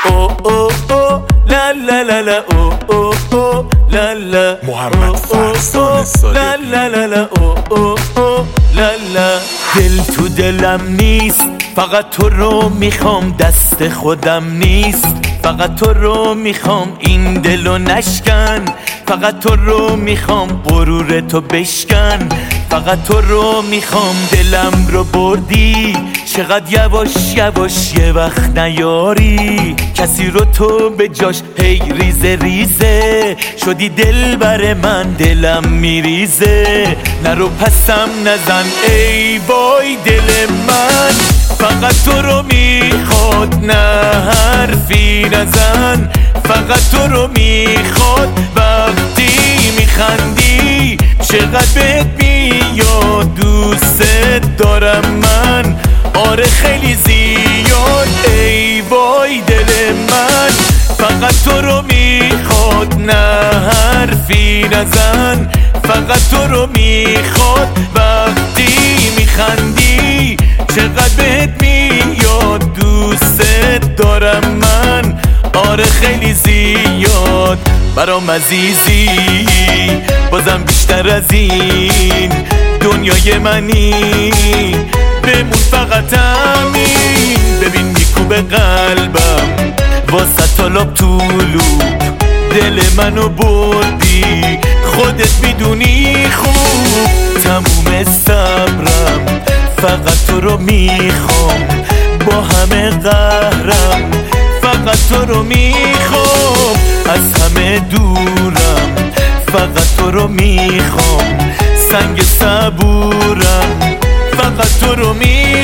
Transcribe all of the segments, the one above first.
او او او لا لا لا لا او او او لا لا محمد فرزان صادقی لا لا لا لا او او او لا لا. دل تو دلم نیست، فقط تو رو میخوام، دست خودم نیست، فقط تو رو میخوام، این دلو نشکن، فقط تو رو میخوام، غرور تو بشکن، فقط تو رو میخوام. دلم رو بردی چقدر یواش یواش، یه وقت نیاری کسی رو تو به جاش، هی ریزه ریزه شدی دل بر من، دلم میریزه، نرو پسم نزن ای وای دل من، فقط تو رو میخواد، نه حرفی نزن، فقط تو رو میخواد. وقتی میخندی چقدر بهت میاد، دوست دارم من، آره خیلی زیاد ای وای دل من، فقط تو رو میخواد، نه حرفی نزن، فقط تو رو میخواد. وقتی میخندی چقدر بهت میاد، دوست دارم من، آره خیلی زیاد برام عزیزی، بازم بیشتر از این دنیای منی، بمون فقط همین، ببین میکوبه قلبم واسه طلاب طولوب، دل منو بردی خودت میدونی خوب، تموم صبرم فقط تو رو میخوام، با همه قهرم فقط تو رو میخوام، از همه دورم فقط تو رو میخوام، سنگ صبورم فقط تو رو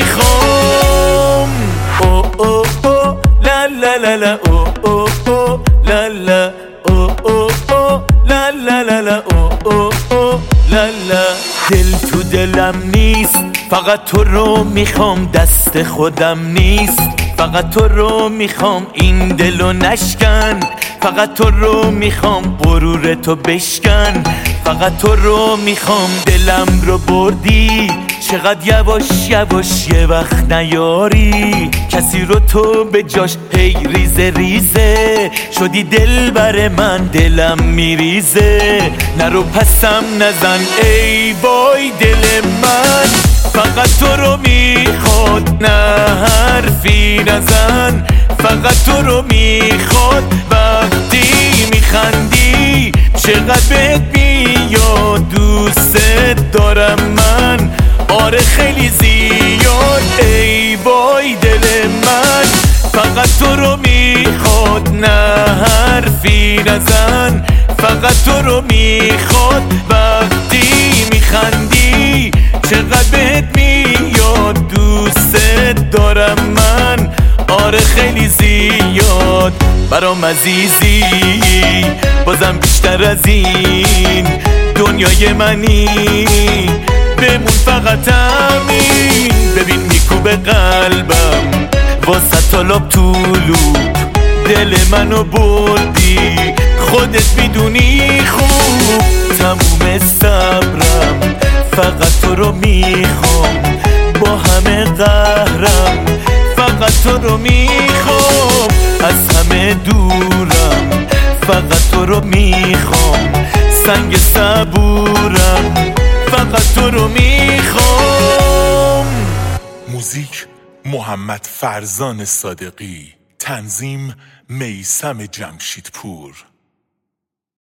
میخوام. او او او لا لا لا لا او او او لا لا او او او لا لا لا لا او او او لا لا. دل تو دلم نیست، فقط تو رو میخوام، دست خودم نیست، فقط تو رو میخوام، این دلو نشکن، فقط تو رو میخوام، غرور تو بشکن، فقط تو رو میخوام. دلم رو بردی چقدر یواش یواش، یه وقت نیاری کسی رو تو به جاش، هی ریزه ریزه شدی دل بر من، دلم میریزه، نرو پسم نزن ای وای دل من، فقط تو رو میخواد، نه حرفی نزن، فقط تو رو میخواد. وقتی میخندی چقدر بهت میاد، دوست دارم من، آره خیلی زیاد ای وای دل من، فقط تو رو میخواد، نه حرفی نزن، فقط تو رو میخواد. وقتی میخندی چقدر بهت میاد، دوست دارم من، آره خیلی زیاد برام عزیزی، بازم بیشتر از این دنیای منی، بمون فقط همین، ببین میکوبه قلبم واسه طلاب طولوب، دل منو بردی خودت میدونی خوب، تموم صبرم فقط تو رو میخوام، با همه قهرم فقط تو رو میخوام، از همه دورم فقط تو رو میخوام، سنگ صبورم فقط تو رو میخوام. موزیک محمد فرزان صادقی، تنظیم میثم جمشیدپور.